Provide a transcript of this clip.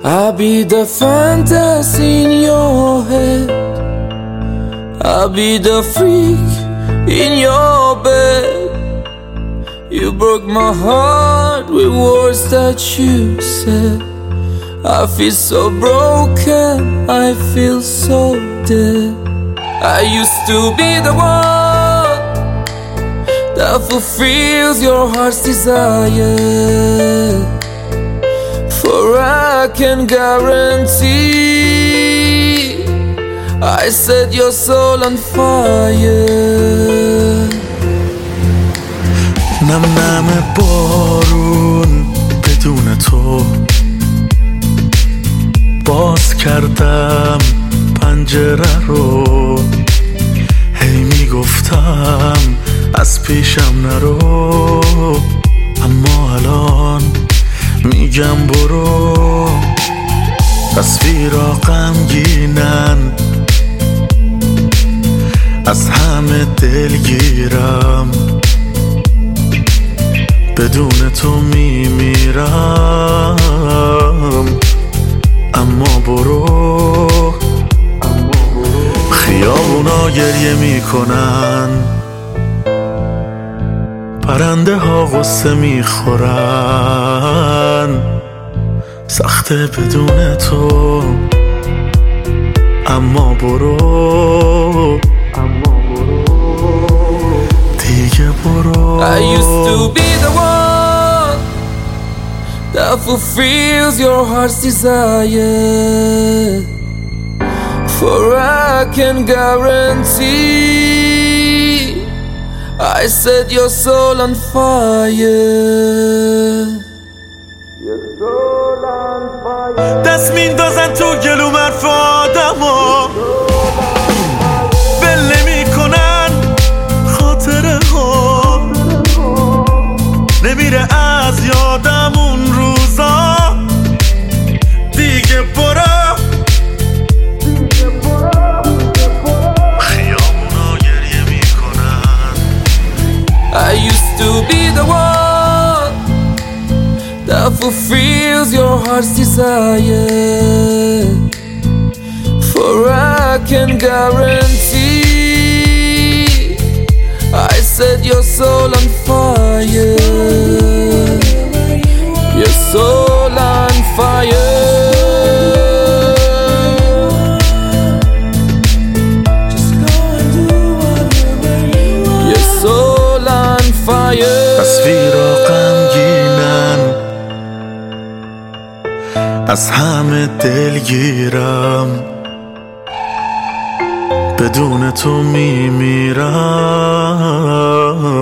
I'll be the fantasy in your head, I'll be the freak in your bed. You broke my heart with words that you said. I feel so broken, I feel so dead. I used to be the one that fulfills your heart's desire, for I can guarantee I set your soul on fire. نم نم بارون بدون تو، باز کردم پنجره رو، هی میگفتم از پیشم نرو، اما الان میگم برو. تصویرها غمگینن، از همه دلگیرم، بدون تو میمیرم، اما برو. خیابونا گریه میکنن، پرنده ها غصه میخورن، سخته بدون تو، اما برو دیگه برو. I used to be the one that fulfills your heart's desire, for I can guarantee I set your soul on fire. Your soul on fire. دست میندازن تو گلوم حرف آدما، ول نمیکنن خاطره ها، نمیره از یادم اون روزا. دیگه برو. خیابونا گریه میکنن. I used to be the one that fulfills your heart's desire, for I can guarantee I set your soul on fire. Your soul on fire. Just go and do whatever you want. Your soul on fire. تصویرها غمگینن، از همه دلگیرم، بدون تو میمیرم.